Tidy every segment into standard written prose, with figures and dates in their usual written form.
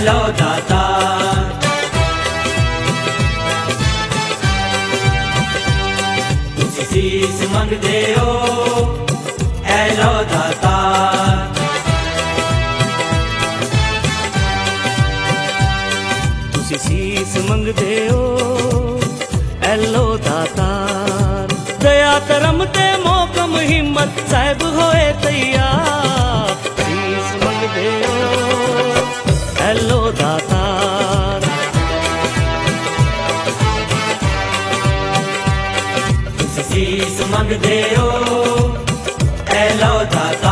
लो दाता। तुसी सीस मंगदे हो ऐ लो दाता। तुसी सीस मंगदे हो ऐ लो दातार। दया करम ते मोकम हिम्मत साहिब होए तैयार। सीस मंगदे हो ऐ लो दातार। तुसी सीस मंगदे हो ऐ लो दाता।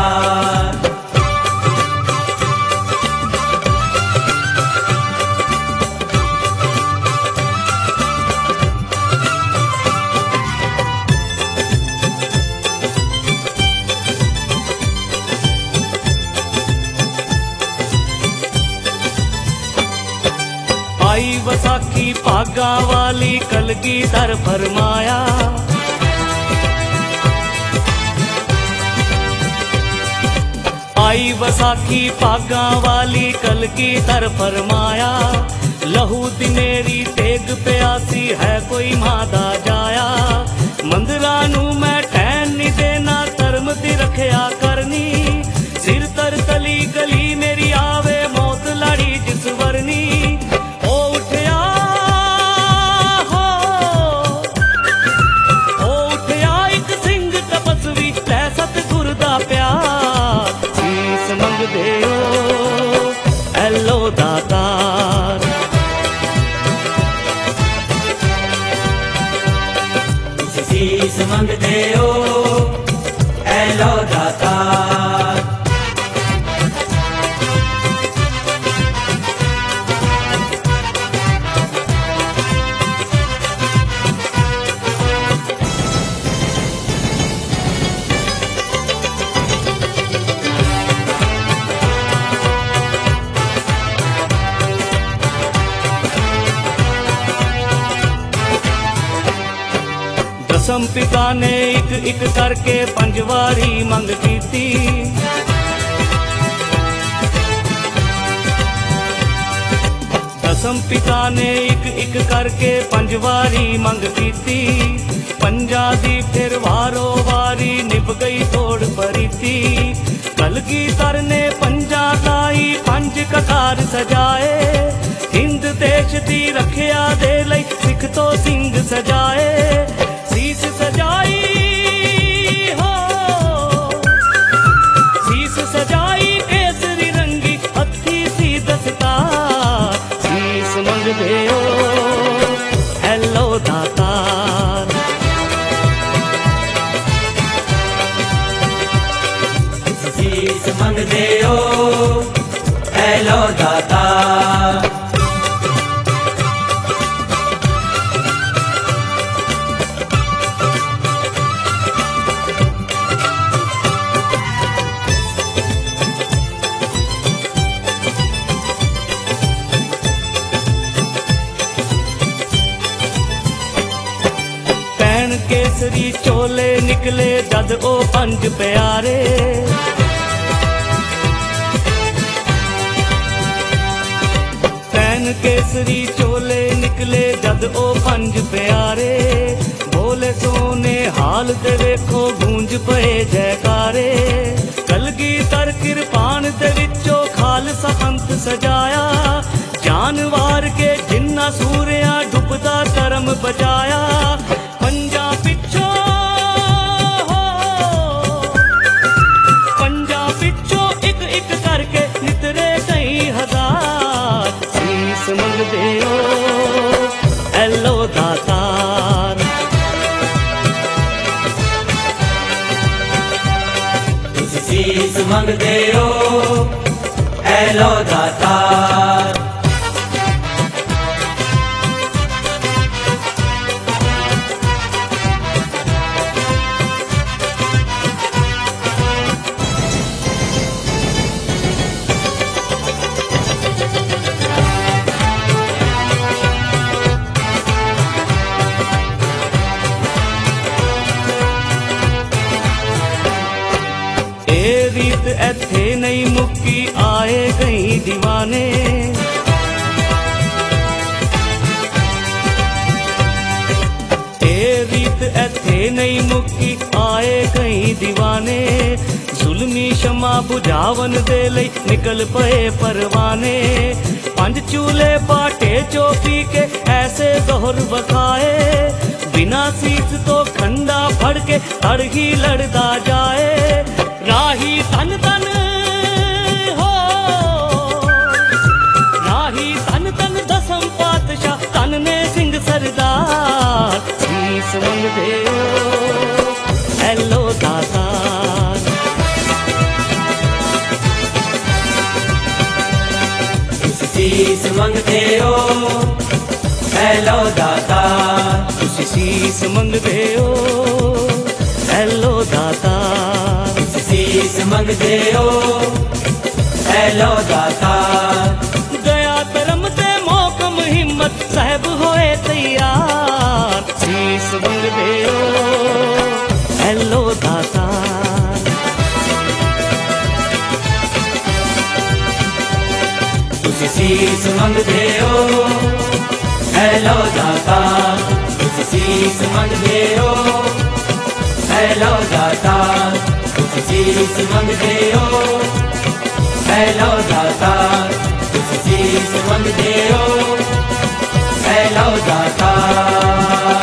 आई वसाखी भागा वाली कलगीधर फरमाया। आई वसाखी भागा वाली कलगीधर फरमाया। लहू दिनेरी तेग प्यासी है कोई मादा जाया। मंदरा नू मैं ठहन नहीं देना धर्म दी रखया करनी। सिर तर तली गली मेरी आवे मौत लाड़ी जिस वरनी। दातार तुसी सीस मंगदे हो ऐ लो दातार। दसम पिता ने एक एक करके पंजवारी मंग कीती। दसम पिता ने एक एक करके पंजवारी मंग कीती। पंजा दी फिर वारो वारी निभ गई तोड़ परीती। कलगीधर ने पंजा लाई पंज ककार सजाए। हिंद देश दी रखिया दे लई सिख तो सिंह सजाए। सीस सजाई हो सीस सजाई केसरी रंगी हथी सी दस्तार। सीस मंगदे हो ऐ लो दातार। सीस मंगदे हो ऐ लो दातार। केसरी चोले निकले जद ओ पंज प्यारे। पैन केसरी चोले निकले जद ओ पंज प्यारे। बोले सोने हाल ते वेखो गूंज पए जयकारे। कलगीधर किरपान दे विचों खालसा पंथ सजाया। जानवार के जिन्ना सूरिया डुबदा करम बचाया। पंजा पिछो पंजा पिछो एक एक करके नितरे कई हजार। सीस मंगदे हो ऐ लो दातार। तुसी सीस मंगदे हो ऐ लो दातार। रीत ऐथे नहीं मुक्की आए कई दीवाने। नहीं मुक्की आए कई दीवाने, जुल्मी शमा बुझावन दे लई निकल पए परवाने। पंज चूल्हे पाटे चौपी के ऐसे दोहर बखाए, बिना सीस तो खंडा फड़ के तड़ ही लड़दा जाए। राही तन तन हो, राही तन तन दसम पातशाह तन ने सिंह सरदार। सीस मंगदे ओ हैलो दातार, सीस मंगदे हो हैलो दातार। सीस मंगदे ओ हैलो दातार, सीस मंगदे हो हैलो दातार। दया धर्म ते मोहकम हिम्मत साहब होए तैयार। सीस मंगदे ओ हैलो दातार, सीस मंगदे हो हैलो दातार। सीस मंगदे हो हैलो दातार। सीस मंगदे हो हैलो दातार। सीस मंगदे हो हैलो दातार।